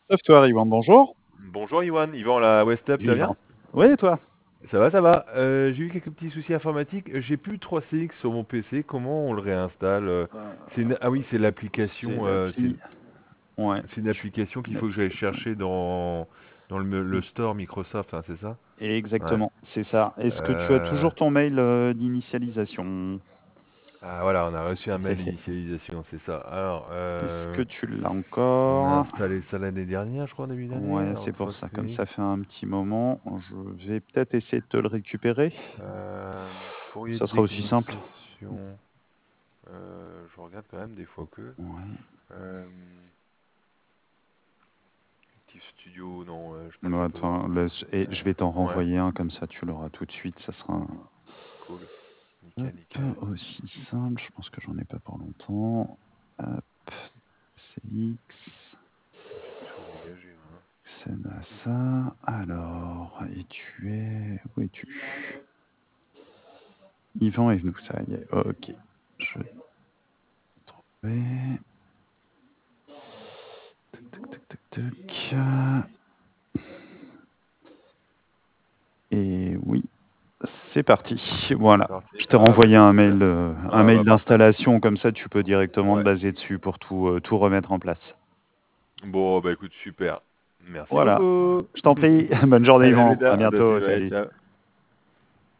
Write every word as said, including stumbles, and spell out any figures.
Software Iwan, bonjour. Bonjour Iwan, Yvan la Westep, tu vas bien? Vivant. Oui, et toi? Ça va, ça va. Euh, j'ai eu quelques petits soucis informatiques. J'ai plus trois C X sur mon P C. Comment on le réinstalle? euh, Euh, C'est une... Ah oui, c'est c'est l'application. euh, c'est une... l'appli. Ouais, c'est une tu- application qu'il une faut que j'aille application. chercher dans dans le, le store Microsoft, hein, c'est ça? Ouais. Exactement, c'est ça. Est-ce que tu as Euh, toujours ton mail euh, d'initialisation? Ah voilà, on a reçu un mail Hé, hé. d'initialisation, c'est ça. Alors, Est-ce euh, que tu l'as on a encore? installé ça l'année dernière, je crois, début d'année. Ouais, Alors, c'est pour ça. Comme trophée. ça fait un petit moment, je vais peut-être essayer de te le récupérer. Euh, courrier Ça de sera aussi simple. déconnexion. Euh, je regarde quand même des fois que. Ouais. Euh, Active Studio, non, euh, je Non, passe un peu. attends, laisse- et je Euh, vais t'en ouais, renvoyer un, comme ça tu l'auras tout de suite. Ça sera un- cool. Nickel, nickel. hop, aussi simple. Je pense que j'en ai pas pour longtemps. Hop, C X. Je suis tout engagé, moi. C'est à ça. Alors, et tu es... Où es-tu? Yvan et nous, ça y est. Ok. Je vais trouver. Tac, tac, tac, tac, tac. Et oui, c'est parti. Voilà. C'est parti. Je t'ai Ah bah renvoyé c'est un super. mail, euh, un Ah mail bah parfait. d'installation, comme ça tu peux directement te Ouais. baser dessus pour tout, euh, tout remettre en place. Bon bah écoute, super. Merci Voilà. beaucoup. Je t'en prie. Bonne journée, Allez, à plus Yvan. À tard. À toi bientôt. aussi, ouais, Salut. ciao.